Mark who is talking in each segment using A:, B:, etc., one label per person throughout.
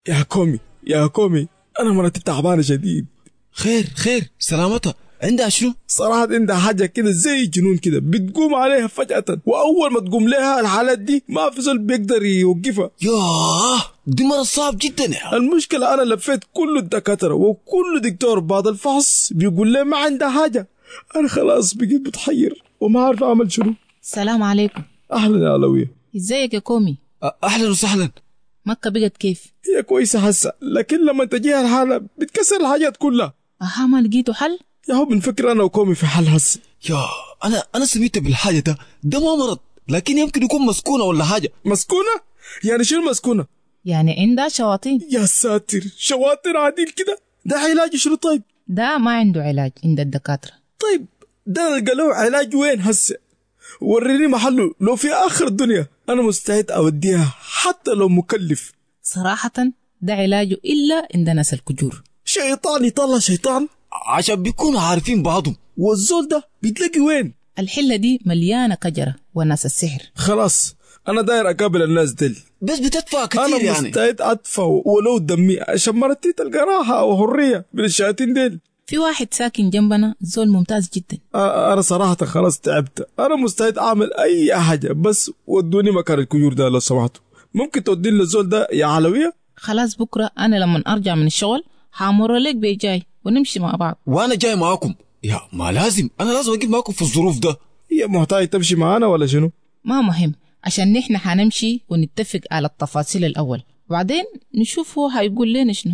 A: يا كومي أنا مرتي تعبانة شديد.
B: خير سلامتها، عندها شنو؟
A: صراحة عندها حاجة كده زي جنون كده بتقوم عليها فجأة، وأول ما تقوم لها الحالات دي ما في زول بيقدر يوقفها.
B: ياه دي مرض صعب جدا يا.
A: المشكلة أنا لفيت كل الدكاترة وكل دكتور بعد الفحص بيقول لي ما عندها حاجة. أنا خلاص بقيت بتحير وما عارف أعمل شنو.
C: السلام عليكم.
A: أهلا يا علوية.
C: ازيك يا كومي؟
B: أهلا وسهلا.
C: مكة بقت كيف؟
A: هي كويسة هسه، لكن لما تجيها الحالة بتكسر الحاجات كلها.
C: أها ما لقيتوا حل؟
A: يا هو بنفكر أنا وكومي في حل هسه.
B: يا أنا سميت بالحاجة ده ما مرض، لكن يمكن يكون مسكونة ولا حاجة.
A: مسكونة؟ يعني شنو مسكونة؟
C: يعني عندها شواطين.
A: يا ساتر، شواطر عديل كده؟ ده علاج شنو طيب؟
C: ده ما عنده علاج عند الدكاترة.
A: طيب ده نلقى له علاج وين هسه؟ وريني محله لو في آخر الدنيا، أنا مستعد أوديها حتى لو مكلف.
C: صراحة ده علاجه إلا عند ناس الكجور.
A: شيطان يطلع شيطان
B: عشان بيكونوا عارفين بعضهم.
A: والزول ده بيتلاقي وين؟
C: الحلة دي مليانة كجرة وناس السحر.
A: خلاص أنا داير أقابل الناس دل،
B: بس بتدفع كتير
A: أنا
B: يعني.
A: مستعد أدفع ولو دمي عشان مرتي تلقى راحة وحرية من الشياطين دل.
C: في واحد ساكن جنبنا زول ممتاز جدا.
A: أنا صراحة خلاص تعبت، أنا مستعد أعمل أي حاجة بس ودوني مكان الكيور ده لو سمحتوا. ممكن توديني للزول ده يا علوية؟
C: خلاص بكرة أنا لما أرجع من الشغل حامر لك بيجاي ونمشي مع بعض.
B: وأنا جاي معاكم. يا ما لازم، أنا لازم أجيب معاكم في الظروف ده.
A: هي محتاج تمشي معانا ولا شنو؟
C: ما مهم، عشان نحن حنمشي ونتفق على التفاصيل الأول، وبعدين نشوف هو هيقول لنا شنو.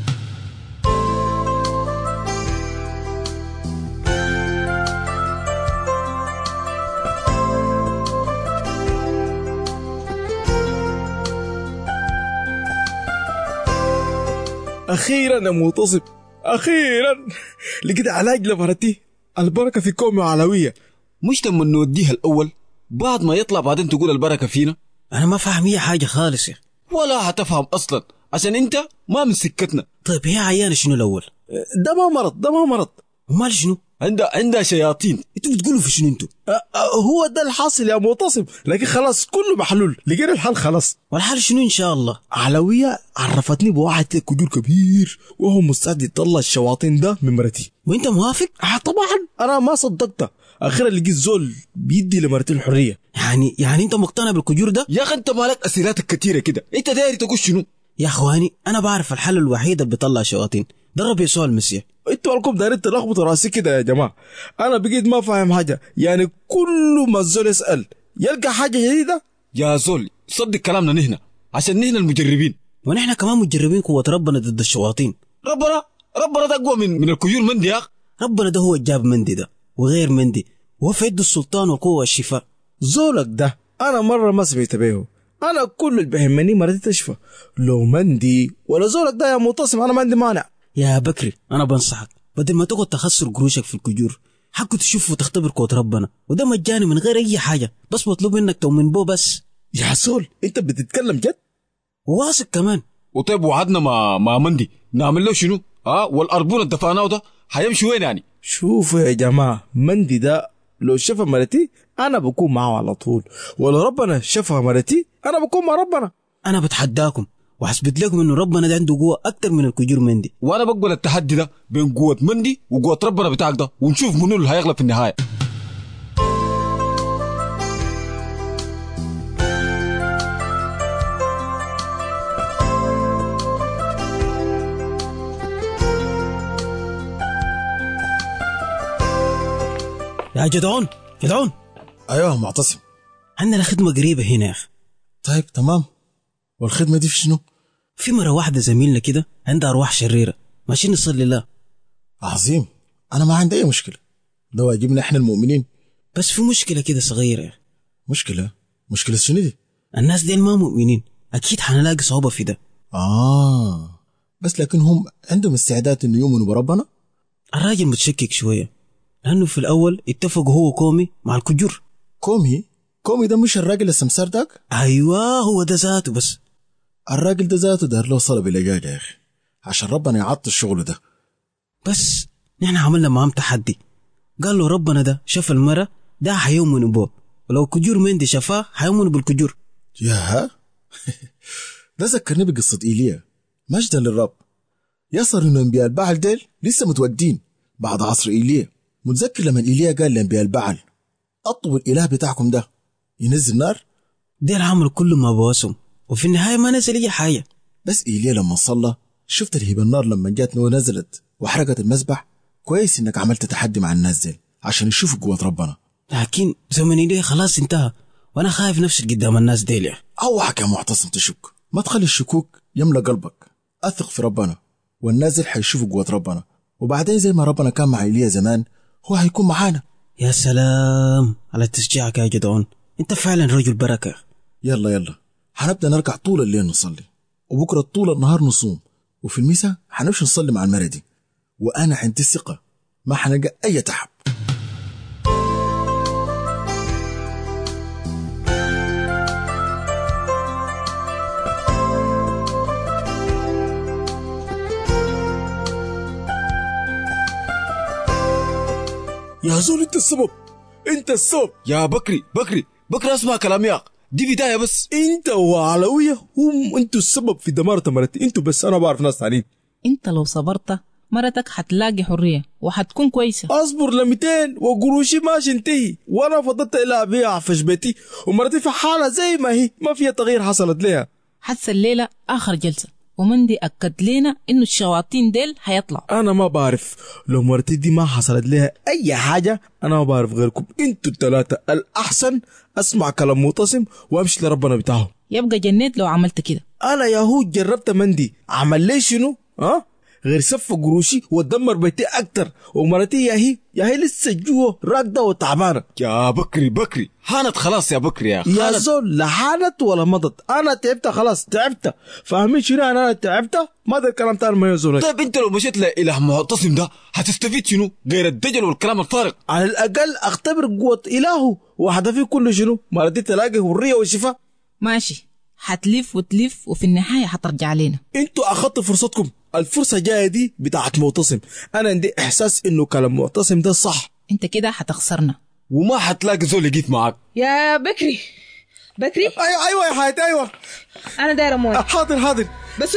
A: أخيرا يا مغتصب، أخيرا لقيت علاج لمرتي. البركة في كومي وعلوية.
B: مش لما نوديها الأول بعد ما يطلع بعدين تقول البركة فينا؟
D: أنا ما فاهم هي حاجة خالص يا.
B: ولا هتفهم أصلا عشان أنت ما من سكتنا.
D: طيب هي عيانة شنو الأول؟
A: ده ما مرض.
D: ومال شنو؟
B: عندها شياطين.
D: انتوا بتقولوا في شنو انتوا؟
A: هو ده الحاصل يا مغتصب، لكن خلاص كله محلول، لقينا الحل خلاص.
D: والحل شنو إن شاء الله؟
A: علوية عرفتني بواحد كجور كبير وهو مستعد يطلع الشواطين ده من مرتي.
D: وانت موافق؟
A: طبعا أنا ما صدقت. أخيرا لقيت زول بيدي لمرتي الحرية.
D: يعني انت مقتنع بالكجور ده؟
B: يا أخي انت مالك أسئلتك كتيرة كده، انت داير تقول شنو؟
D: يا اخواني انا بعرف الحل الوحيد اللي بيطلع شواطين، ده رب يسوع المسيح.
A: انتوا لكم دايرين تلخبطوا راسي كده يا جماعه. انا بقيت ما فاهم حاجه، يعني كل ما الزول يسال يلقى حاجه جديده.
B: يا زول صدق كلامنا نحن، عشان نحن المجربين،
D: ونحن كمان مجربين قوه ربنا ضد الشواطين.
B: ربنا ده اقوى من الكيور مندي يا اخ.
D: ربنا ده هو الجاب مندي ده وغير مندي، وهو في يده السلطان والقوه والشفاء.
A: زولك ده انا مره ما سمعت بيه. انا كل اللي بيهمني مرتي تشفى، لو مندي ولا زولك ده يا متصم انا ما عندي مانع.
D: يا بكري انا بنصحك بدل ما تقعد تخسر قروشك في الكجور، حقه تشوف وتختبر قوة ربنا، وده مجاني من غير اي حاجه، بس مطلوب منك تؤمن بو بس.
A: يا سول انت بتتكلم جد؟
D: وواثق كمان.
B: وطيب وعدنا مع مندي نعمل له شنو؟ والاربون اللي دفعناه ده هيمشي وين يعني؟
A: شوفوا يا جماعه، مندي ده لو شفى مرتي انا بكون معه على طول، ولو ربنا شفى مرتي انا بكون مع ربنا.
D: انا بتحداكم وحسبت لكم انه ربنا ده عنده قوه اكتر من الكجور مندي،
B: وانا بقبل التحدي ده بين قوه مندي وقوه ربنا بتاعك ده، ونشوف منو اللي هيغلب في النهايه.
D: يا جدعون
A: ايوه معتصم،
D: عندنا خدمه قريبه هنا يا اخي.
A: طيب تمام، والخدمه دي في شنو؟
D: في مرة واحدة زميلنا كده عندها أرواح شريرة ماشيين نصلي الله.
A: عظيم، أنا ما عندي أي مشكلة، ده واجبنا إحنا المؤمنين.
D: بس في مشكلة كده صغيرة يا.
A: مشكلة شنو دي؟
D: الناس دي ما مؤمنين، أكيد حنلاقي صعوبة في ده.
A: بس لكن هم عندهم استعداد إنه يؤمنوا بربنا؟
D: الراجل متشكك شوية، لأنه في الأول اتفقوا هو كومي مع الكجور.
A: كومي ده مش الراجل السمسار داك؟
D: أيوة هو ده ذاته، بس
A: الراجل ده ذاته دار له صلب لجاج يا أخي عشان ربنا يعطي الشغل ده.
D: بس نحن عملنا معهم تحدي، قال له ربنا ده شاف المرة ده حيؤمن بوه، ولو كجور مندي شافاه حيؤمن بالكجور.
A: ياها ده ذكرني بقصة إيليا مجدا للرب. يصر إنه أنبياء البعل ديل لسه متودين بعد عصر إيليا. متذكر لما إيليا قال لأنبياء البعل أطلبوا الإله بتاعكم ده ينزل نار؟
D: ديل عملوا كل ما بواسهم وفي النهاية ما نزل أي حاجة.
A: بس إيليا لما صلى شفت الهيب النار لما جات نزلت وحرقت المذبح. كويس إنك عملت تحدي مع الناس ديل عشان يشوفوا قوة ربنا.
D: لكن زمن إيليا خلاص انتهى وأنا خايف نفسي قدام الناس ديل.
A: أوعك يا معتصم تشك، ما تخلي الشكوك يملى قلبك. أثق في ربنا والنازل حيشوفوا قوة ربنا، وبعدين زي ما ربنا كان مع إيليا زمان هو هيكون معانا.
D: يا سلام على تشجيعك يا جدعون، انت فعلا رجل بركة.
A: يلا هنبدأ نرجع طول الليل نصلي، وبكرة طول النهار نصوم، وفي المساء هنمشي نصلي مع المردي، وأنا عندي ثقة ما حنلقى أي تعب. يا زول انت السبب
B: يا بكري اسمع كلام يا دي بداية بس.
A: انت وعلوية هم انتوا السبب في دمارة مرتي، انتوا بس. انا بعرف ناس ثانيين.
C: انت لو صبرت مرتك حتلاقي حرية وحتكون كويسة.
A: اصبر ل200 وقروشي ماشي انتهي، وانا فضلت الى ابيع في بيتي ومرتي في حالة زي ما هي، ما فيها تغيير حصلت لها.
C: حتى الليلة اخر جلسة ومندي أكد لنا إنه الشواطين ديل هيطلعوا.
A: أنا ما بعرف لو مرتي دي ما حصلت لها أي حاجة، أنا ما بعرف غيركم أنتوا الثلاثة. الأحسن أسمع كلام معتصم وأمشي لربنا بتاعهم.
C: يبقى جنيت لو عملت كده.
A: أنا يهود جربت مندي عمل لي شنو؟ غير صف قروشي وتدمر بيتي أكتر، ومرتي يا هي لسه جوا راكدة وتعبانة.
B: يا بكري حانت خلاص يا بكري يا
A: يا زول، لا حانت ولا مضت، أنا تعبت خلاص تعبت. فاهمين شنو أنا تعبت؟ ما ده الكلام تاني ما يزول.
B: طيب أنت لو مشيت لإله معتصم ده هتستفيد شنو غير الدجل والكلام الفارغ؟
A: على الأقل أختبر قوة إلهه وهدفي كله شنو؟ مرتي تلاقي حرية وشفاء.
C: ماشي، حتلف وتلف وفي النهاية حترجع لنا.
A: انتوا أخذتوا فرصتكم، الفرصة جاية دي بتاعت معتصم. أنا عندي إحساس إنه كلام معتصم ده صح.
C: انت كده حتخسرنا
B: وما حتلاقي زول يجيت معاك.
E: يا بكري
A: أيوة يا حياتي أيوة.
E: أنا دايرة مويه.
A: حاضر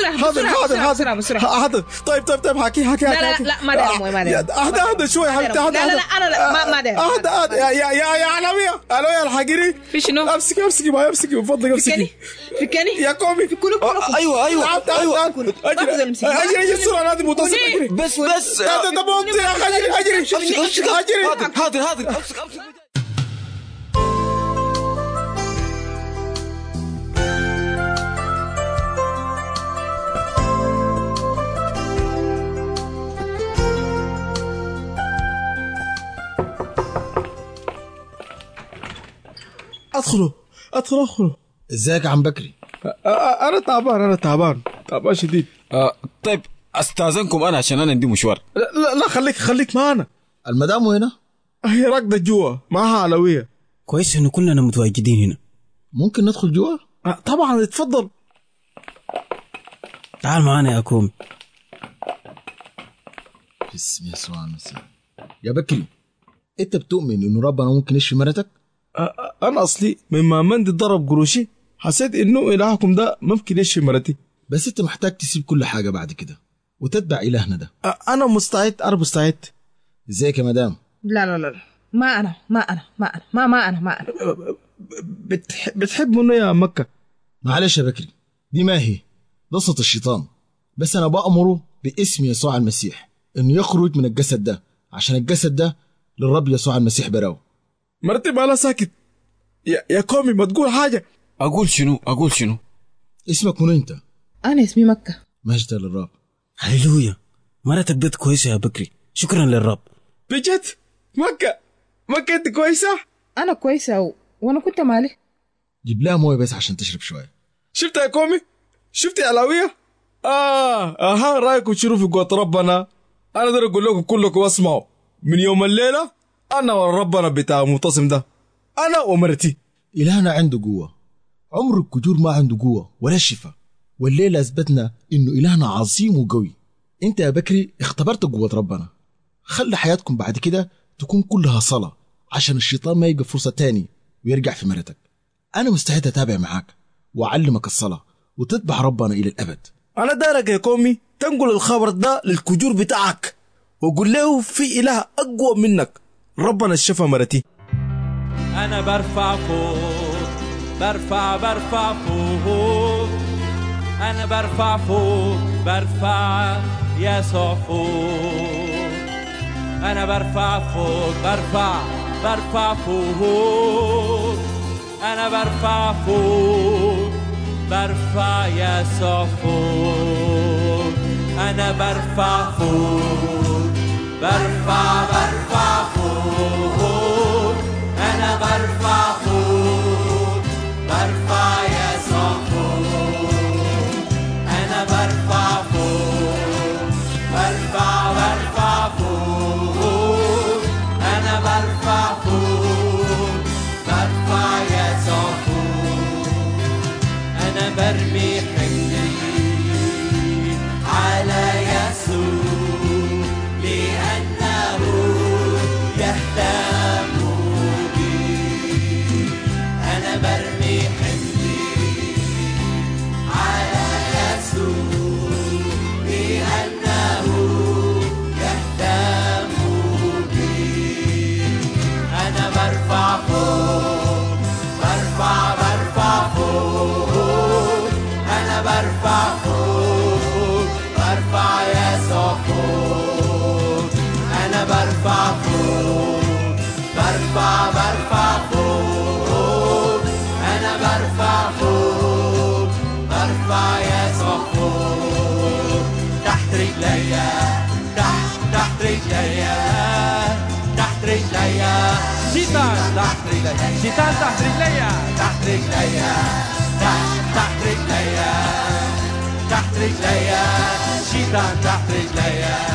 E: بسرعة.
A: طيب حكي
E: لا ما دايرة مويه
A: اهدى شوي حبيبتي.
E: لا ما دايرة.
A: اهدى يا علوية الحقيري.
E: في شنو؟
A: امسكي من فضلك امسكي.
E: في كني
A: يا كومي
E: في كله
B: ايوه
A: اجري السرعة هذه متصل. اجري
B: بس
A: اجري.
B: حاضر
A: ادخلوا.
F: ازيك يا عم بكري؟
A: انا تعبان شديد.
B: طيب استاذنكم انا عشان انا عندي مشوار.
A: لا خليك معانا.
F: المدام هنا؟
A: هي راكده جوا معها علوية.
D: كويس انه كلنا متواجدين هنا.
F: ممكن ندخل جوا؟
A: طبعا اتفضل.
D: تعال معانا يا كومي.
F: بسم يسوع المسيح. يا بكري، انت بتؤمن انه ربنا ممكن يشفي مرتك؟
A: انا اصلي مما مندي ضرب قروشي حسيت انه الهكم ده ممكن يشفي مرتي.
F: بس انت محتاج تسيب كل حاجة بعد كده وتتبع الهنا ده.
A: انا مستعد.
F: ازيك يا مدام؟
E: لا ما أنا.
A: بتحب منه يا مكة؟
F: معلش يا بكري، دي ما هي ده صوت الشيطان، بس انا بأمره باسم يسوع المسيح انه يخرج من الجسد ده، عشان الجسد ده للرب يسوع المسيح براو.
A: مرتي مالها ساكت. يا كومي ما تقول حاجة.
B: اقول شنو؟
F: اسمك منو انت؟
E: أنا اسمي مكة.
F: مجد للرب.
D: هللويا، مرتك بيت كويسة يا بكري، شكرا للرب.
A: بجد مكة انت كويسة؟
E: أنا كويسة وأنا كنت مالي.
F: جيب لها مويه بس عشان تشرب شوية.
A: شفت يا كومي؟ شفت يا علاوية؟ رأيكم شنو في قوة ربنا؟ أنا داير أقول لكم كلكم اسمعوا، من يوم الليلة أنا وربنا بتاع معتصم ده، أنا ومرتي.
F: إلهنا عنده قوة، عمر الكجور ما عنده قوة ولا الشفاء، والليلة أثبتنا إنه إلهنا عظيم وقوي. أنت يا بكري اختبرت قوة ربنا، خلي حياتكم بعد كده تكون كلها صلاة عشان الشيطان ما يلقى فرصة تاني ويرجع في مرتك. أنا مستعد أتابع معاك وأعلمك الصلاة وتتبع ربنا إلى الأبد.
A: أنا دارك يا كومي تنقل الخبر ده للكجور بتاعك وقول له في إله أقوى منك ربنا الشفا مرتي.
G: أنا برفع فوق برفع فوق أنا برفع فوق برفع يسوع فوق أنا برفع فوق برفع فوق أنا برفع فوق برفع يسوع فوق أنا برفع فوق برفع فوق أنا برفع فوق برفع يسوع فوق أنا برفع فوق برفع فوق أنا برفع فوق برفع يسوع فوق أنا برمي حملي على يسوع لأنه يهتم بي أنا برمي حملي على يسوع لأنه يهتم بي أنا برفع فوق برفع فوق أنا برفع فوق برفع يسوع فوق أنا برفع فوق برفع فوق أنا برفع فوق برفع يسوع فوق تحت رجليا تحت رجليا تحت رجليا شيطان تحت رجليا شيطان تحت رجليا تحت رجليا تحت رجليا تحت رجليا شيطان تحت رجليا